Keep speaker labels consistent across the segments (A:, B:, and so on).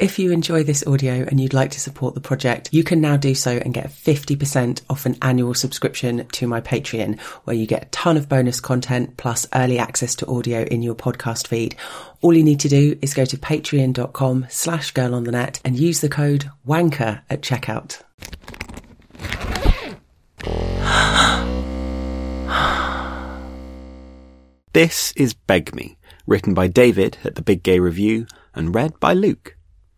A: If you enjoy this audio and you'd like to support the project, you can now do so and get 50% off an annual subscription to my Patreon, where you get a ton of bonus content plus early access to audio in your podcast feed. All you need to do is go to patreon.com/girlonthenet and use the code WANKER at checkout.
B: This is Beg Me, written by David at the Big Gay Review and read by Luke.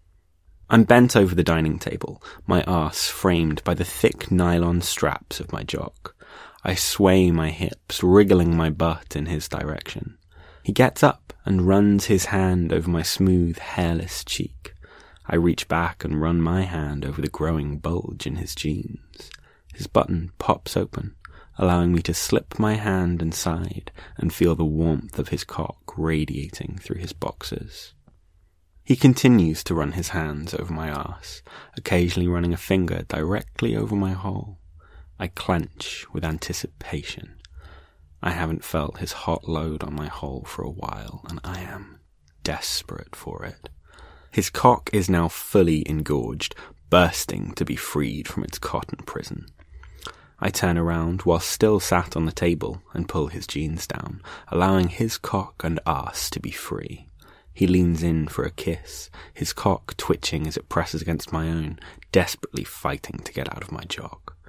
B: I'm bent over the dining table, my arse framed by the thick nylon straps of my jock. I sway my hips, wriggling my butt in his direction. He gets up and runs his hand over my smooth, hairless cheek. I reach back and run my hand over the growing bulge in his jeans. His button pops open, allowing me to slip my hand inside and feel the warmth of his cock radiating through his boxers. He continues to run his hands over my arse, occasionally running a finger directly over my hole. I clench with anticipation. I haven't felt his hot load on my hole for a while, and I am desperate for it. His cock is now fully engorged, bursting to be freed from its cotton prison. I turn around while still sat on the table and pull his jeans down, allowing his cock and arse to be free. He leans in for a kiss, his cock twitching as it presses against my own, desperately fighting to get out of my jock.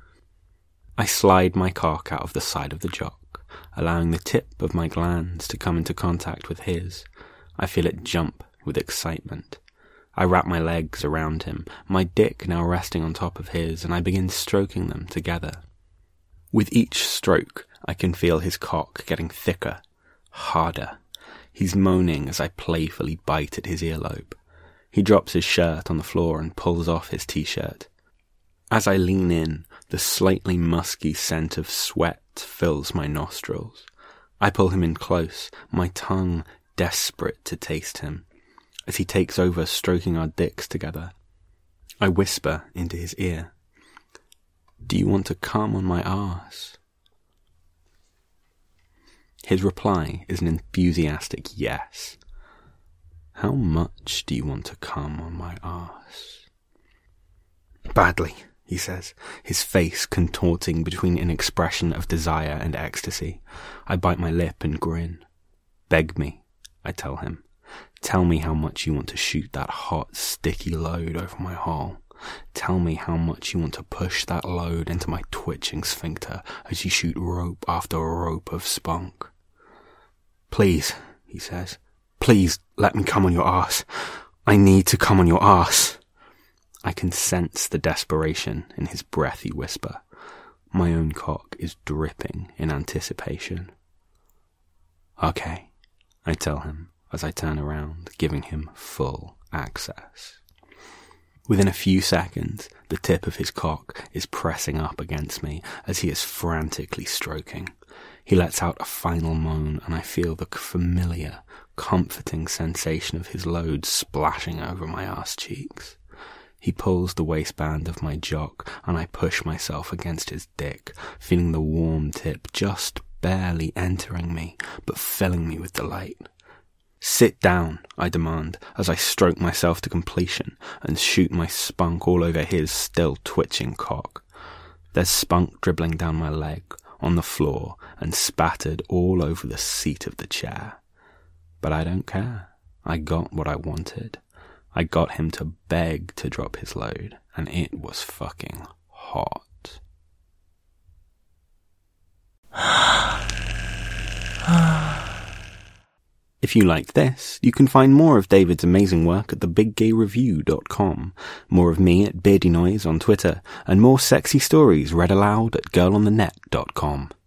B: I slide my cock out of the side of the jock, allowing the tip of my glands to come into contact with his. I feel it jump with excitement. I wrap my legs around him, my dick now resting on top of his, and I begin stroking them together. With each stroke, I can feel his cock getting thicker, harder. He's moaning as I playfully bite at his earlobe. He drops his shirt on the floor and pulls off his t-shirt. As I lean in, the slightly musky scent of sweat fills my nostrils. I pull him in close, my tongue desperate to taste him, as he takes over stroking our dicks together. I whisper into his ear, "Do you want to come on my arse?" His reply is an enthusiastic yes. "How much do you want to come on my arse?" "Badly," he says, his face contorting between an expression of desire and ecstasy. I bite my lip and grin. "Beg me," I tell him. "Tell me how much you want to shoot that hot, sticky load over my hole. Tell me how much you want to push that load into my twitching sphincter as you shoot rope after rope of spunk." "Please," he says, "please let me come on your arse. I need to come on your arse." I can sense the desperation in his breathy whisper. My own cock is dripping in anticipation. "Okay," I tell him as I turn around, giving him full access. Within a few seconds, the tip of his cock is pressing up against me as he is frantically stroking. He lets out a final moan, and I feel the familiar, comforting sensation of his load splashing over my arse cheeks. He pulls the waistband of my jock, and I push myself against his dick, feeling the warm tip just barely entering me, but filling me with delight. "Sit down," I demand, as I stroke myself to completion and shoot my spunk all over his still twitching cock. There's spunk dribbling down my leg, on the floor, and spattered all over the seat of the chair. But I don't care. I got what I wanted. I got him to beg to drop his load, and it was fucking hot. If you liked this, you can find more of David's amazing work at thebiggayreview.com, more of me at Beardy Noise on Twitter, and more sexy stories read aloud at girlonthenet.com.